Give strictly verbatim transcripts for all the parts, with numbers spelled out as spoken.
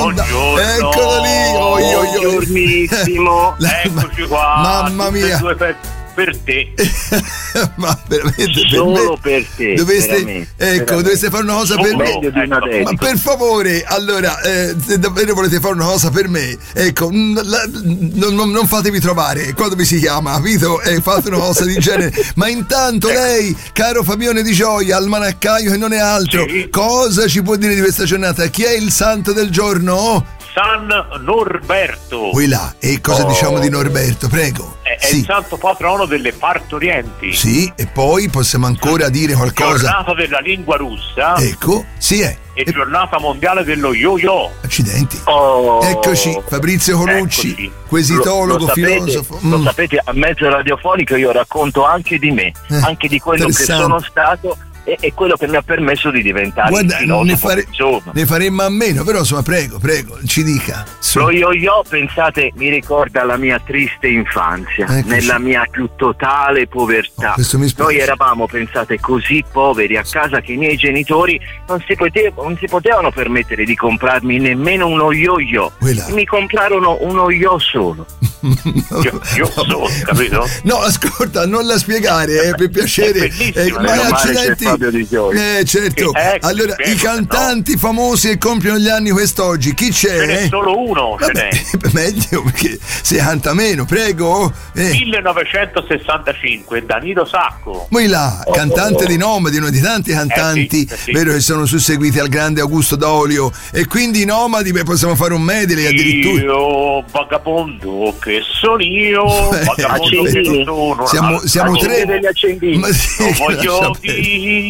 Buongiorno. Eccolo lì. Oh, io, io. Buongiornissimo. La- Eccoci qua. Mamma tutte e mia. due per, per te. Ma veramente Solo per me. per te. Dovreste, veramente, ecco, veramente. dovreste fare una cosa per Solo. me. Meglio di una Ecco. dedica. Ma per favore, allora, eh, se davvero volete fare una cosa per me, ecco, n- la- non, non- non fatevi trovare quando vi si chiama, capito? E fate una cosa di genere. Ma intanto lei, caro Fabione Di Gioia, almanaccaio che non è altro, Sì. cosa ci può dire di questa giornata? Chi è il santo del giorno? San Norberto. Qui là, e cosa Oh. diciamo di Norberto? Prego. È, è Sì. il santo patrono delle partorienti. Sì, e poi possiamo ancora dire qualcosa. Giornata della lingua russa Ecco, sì è. e E- giornata mondiale dello yo-yo. Accidenti. Oh. Eccoci, Fabrizio Colucci, Eccoci. quesitologo, lo, lo sapete, filosofo. Lo Mm. sapete, a mezzo radiofonico io racconto anche di me, Eh, anche di quello che interessante. sono stato e, e quello che mi ha permesso di diventare Guarda, il filosofo ne, fare- che sono. ne faremmo a meno, però insomma, prego, prego, ci dica. Su. Lo yo-yo, pensate, mi ricorda la mia triste infanzia, Eccoci. nella mia più totale povertà. Oh, questo mi spiace. Noi eravamo, pensate, così poveri a casa che i miei genitori non si, pote- non si potevano permettere di comprarmi nemmeno uno yo-yo. Quella. Mi comprarono uno yo solo. Io, io sono, capito? No, ascolta, non la spiegare, eh, per piacere. È bellissimo, Eh, meno ma male accidenti. c'è Fabio Di Gioia. Eh, certo. Eh, ecco, Allora, ti i spiego, cantanti famosi che compiono gli anni quest'oggi, chi Ce c'è? n'è solo uno, ce Vabbè, n'è. meglio perché si canta meno, prego. Eh. millenovecentosessantacinque, Danilo Sacco. Poi là, cantante di Nomadi, uno di tanti cantanti, Eh sì, eh sì. vero, che sono susseguiti al grande Augusto D'Olio, e quindi i Nomadi, beh, possiamo fare un medley addirittura. Io vagabondo che sono io, vagabondo che accendini. sono. Siamo, siamo Accendete tre. gli accendini. Ma sì, Non voglio lascia perdere.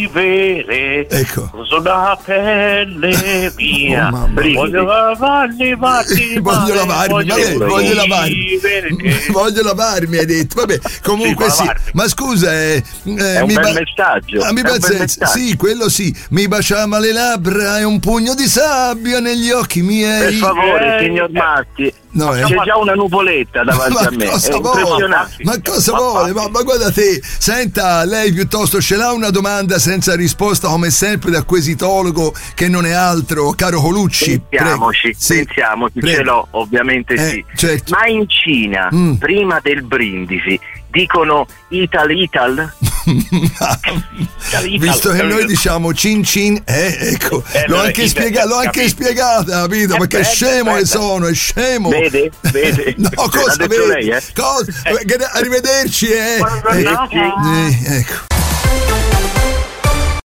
vivere Ecco. sulla pelle mia. Oh, mamma mia. Voglio lavarmi, varmi, Voglio lavarmi, vabbè, voglio lavarmi. vivere che- Voglio lavarmi, hai detto. Vabbè, comunque Sì, sì. lavarmi. Ma scusa, eh, eh, È un mi bel ba- messaggio, Ah, mi è un pazza- bel messaggio. sì, quello sì. Mi baciava le labbra e un pugno di sabbia negli occhi Per miei. favore, Eh, signor eh. Marti, No, eh. c'è già una nuvoletta davanti a Ma me. cosa È vuole? impressionante. Ma cosa Ma vuole? infatti. Ma, ma guarda te, senta, lei piuttosto ce l'ha una domanda senza risposta, come sempre, da quesitologo che non è altro, caro Colucci. Pensiamoci, Prego. Sì, pensiamoci, prego. ce l'ho, ovviamente Eh, sì. certo. Ma in Cina, Mm. prima del brindisi, dicono Ital Ital? Visto che noi diciamo cin cin, eh, ecco, Eh, l'ho no, anche, eh, spiega- l'ho anche capito. spiegata, capito? Eh, Perché beh, scemo beh, che beh. sono, è scemo. Vede? Vede? No, L'ha cosa detto vede? lei, eh? Cosa? Eh, Arrivederci, eh. Buona Eh, giornata. eh, ecco.